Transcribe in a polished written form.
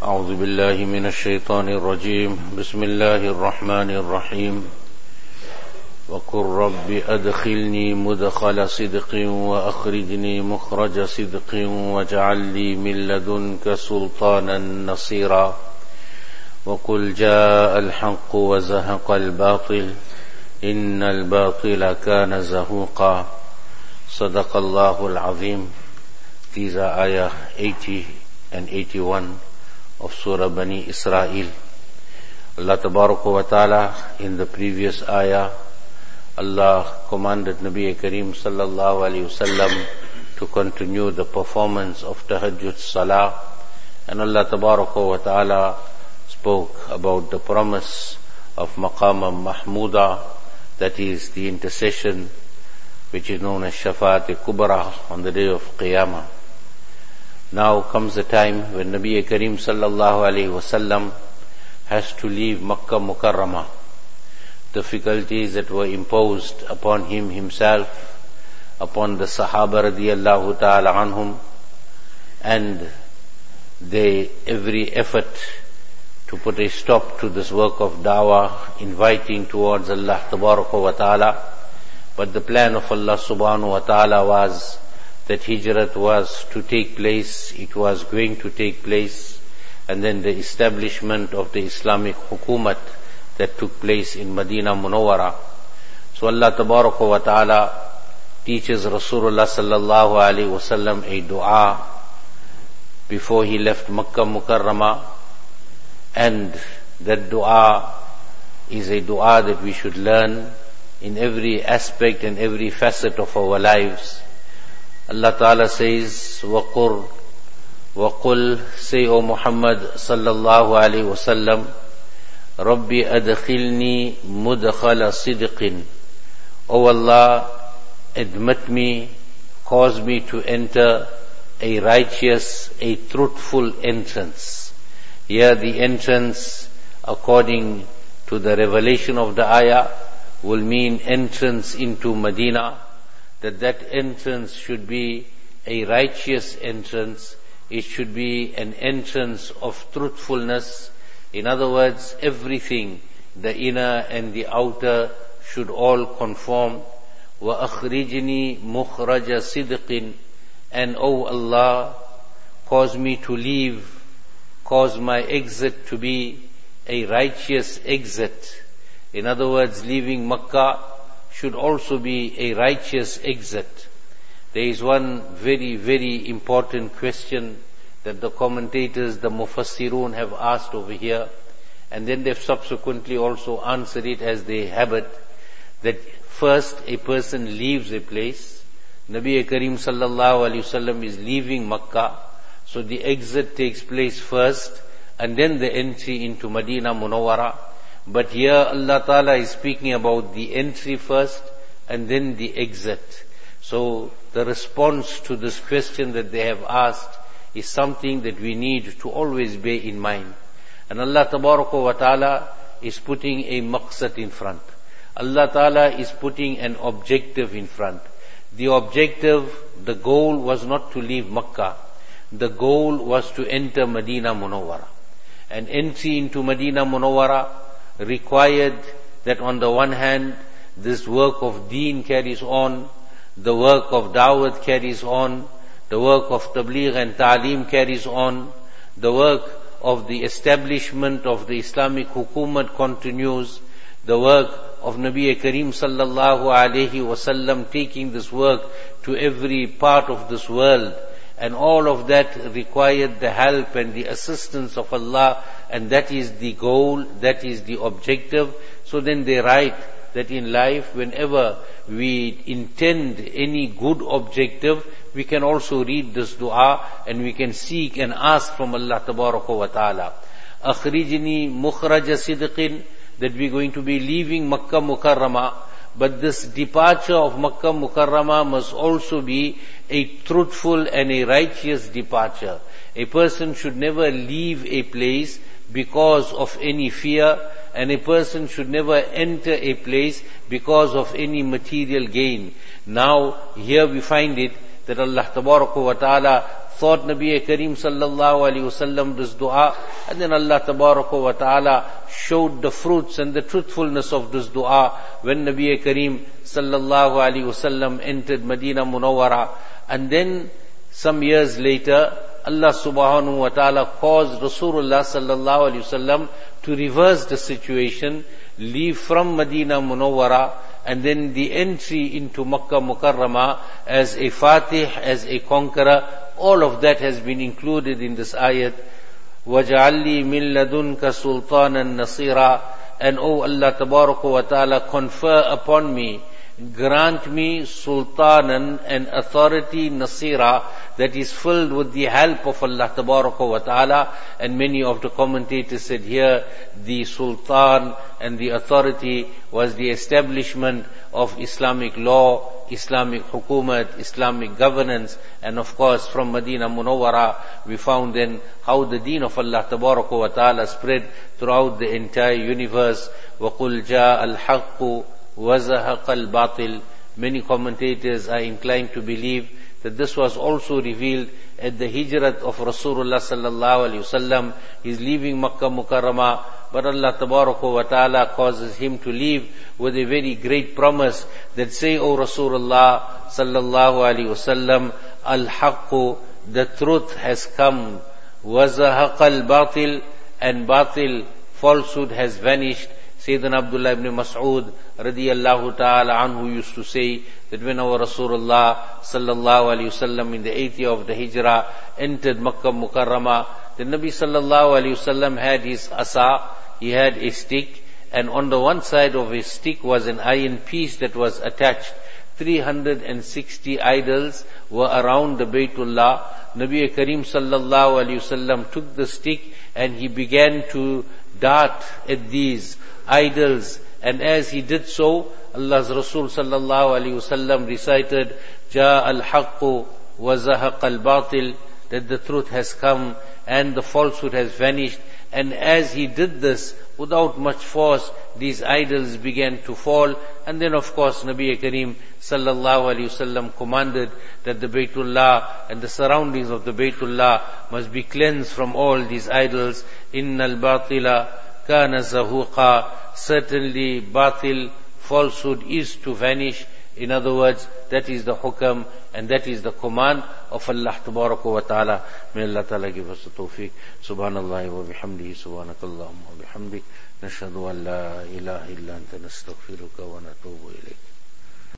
أعوذ بالله من الشيطان الرجيم بسم الله الرحمن الرحيم وقل رب أدخلني مدخل صدق وأخرجني مخرج صدق واجعل لي من لدنك سلطانا نصيرا وقل جاء الحق وزهق الباطل إن الباطل كان زهوقا صدق الله العظيم. These are ayah 80 and 81 of Surah Bani Israel. Allah Tabaraka wa Ta'ala, in the previous ayah, Allah commanded Nabi Kareem Sallallahu Alaihi Wasallam to continue the performance of Tahajjud Salah, and Allah Tabaraka wa Ta'ala spoke about the promise of Maqam Mahmuda, that is the intercession which is known as Shafaat Kubra on the day of Qiyamah. Now comes the time when Nabi Kareem Sallallahu Alaihi Wasallam has to leave Makkah Mukarramah. Difficulties that were imposed upon him himself, upon the Sahaba radiyallahu ta'ala anhum, and every effort to put a stop to this work of da'wah, inviting towards Allah Tabaraka wa Ta'ala. But the plan of Allah Subhanahu wa Ta'ala was that Hijrat was to take place, it was going to take place, and then the establishment of the Islamic Hukumat that took place in Medina Munawwara. So Allah Tabaraka wa Ta'ala teaches Rasulullah Sallallahu Alaihi Wasallam a dua before he left Makkah Mukarramah, and that dua is a dua that we should learn in every aspect and every facet of our lives. Allah Ta'ala says, وَقُلْ say, O Muhammad Sallallahu Alaihi Wasallam, Rabbi adkhilni mudkhala sidqin. O Allah, admit me, cause me to enter a righteous, a truthful entrance. Here the entrance, according to the revelation of the ayah, will mean entrance into Medina, that entrance should be a righteous entrance. It should be an entrance of truthfulness. In other words, everything, the inner and the outer, should all conform. وَأَخْرِجْنِي مُخْرَجَ صِدْقٍ. And O Allah, cause me to leave, cause my exit to be a righteous exit. In other words, leaving Makkah should also be a righteous exit. There is one very, very important question that the commentators, the Mufassirun, have asked over here, and then they've subsequently also answered it as they habit, that first a person leaves a place. Nabi Kareem Sallallahu Alaihi Wasallam is leaving Makkah, so the exit takes place first, and then the entry into Medina Munawwara. But here Allah Ta'ala is speaking about the entry first and then the exit. So the response to this question that they have asked is something that we need to always bear in mind. And Allah Tabaraka wa Ta'ala is putting a maqsad in front. Allah Ta'ala is putting an objective in front. The objective, the goal was not to leave Makkah. The goal was to enter Medina Munawwara. And entry into Medina Munawwara required that on the one hand, this work of deen carries on, the work of da'wat carries on, the work of tabligh and ta'aleem carries on, the work of the establishment of the Islamic Hukumat continues, the work of Nabi Kareem Sallallahu Alaihi Wasallam taking this work to every part of this world, and all of that required the help and the assistance of Allah, and that is the goal, that is the objective. So then they write that in life, whenever we intend any good objective, we can also read this dua and we can seek and ask from Allah Tabaraka wa Ta'ala. Akhrijni mukhraja sidqin, that we're going to be leaving Makkah Mukarramah, but this departure of Makkah Mukarramah must also be a truthful and a righteous departure. A person should never leave a place because of any fear, and a person should never enter a place because of any material gain. Now, here we find it that Allah Tabaraka wa Ta'ala thought Nabi Kareem sallallahu alaihi wasallam this dua, and then Allah Tabaraka wa Ta'ala showed the fruits and the truthfulness of this dua when Nabi Kareem sallallahu alaihi wasallam entered Medina Munawwara. And then some years later, Allah subhanahu wa ta'ala caused Rasulullah sallallahu alaihi wasallam to reverse the situation, leave from Medina Munawwara, and then the entry into Makkah Mukarramah as a Fatih, as a conqueror. All of that has been included in this ayat. وَجَعَلْ لِي مِن لَدُنْكَ سُلْطَانًا نَصِيرًا. And O Allah Tabaraka wa Ta'ala, confer upon me, grant me sultanan, an authority, nasira, that is filled with the help of Allah Tabaraka wa Ta'ala. And many of the commentators said here, the sultan and the authority was the establishment of Islamic law, Islamic hukumat, Islamic governance. And of course from Medina Munawwara we found then how the deen of Allah Tabaraka wa Ta'ala spread throughout the entire universe. وَقُلْ جَاءَ الْحَقُّ وَزَهَقَ الْبَاطِلِ. Many commentators are inclined to believe that this was also revealed at the hijrat of Rasulullah sallallahu alaihi wasallam. He's leaving Makkah Mukarramah, but Allah Tabaraka wa Ta'ala causes him to leave with a very great promise that say, O Rasulullah sallallahu alaihi wasallam, al-haqqu, the truth has come, وَزَهَقَ الْبَاطِلِ, and batil, falsehood has vanished. Sayyidina Abdullah ibn Mas'ud radiyallahu ta'ala anhu used to say that when our Rasulullah sallallahu alayhi wasallam in the 8th year of the Hijrah entered Makkah Mukarramah, the Nabi sallallahu alayhi wasallam had his asa, he had a stick, and on the one side of his stick was an iron piece that was attached. 360 idols were around the Baytullah. Nabi Kareem sallallahu alayhi wasallam took the stick and he began to dart at these idols, and as he did so, Allah's Rasul sallallahu alaihi wasallam recited, "Ja al-haqqu wa zahaqa al-batil," that the truth has come and the falsehood has vanished. And as he did this, without much force, these idols began to fall. And then of course Nabi Kareem sallallahu alaihi wasallam commanded that the Baytullah and the surroundings of the Baytullah must be cleansed from all these idols. Innal batila kana zahuqa, certainly batil, falsehood is to vanish. In other words, that is the hukam and that is the command of Allah Tabaraka wa Ta'ala. May Allah Ta'ala give us the tawfiq. Subhanallah wa bihamdihi, subhanakallahumma wa bihamdik, nashhadu an la ilaha illa anta nastaghfiruka wa natubu ilayk.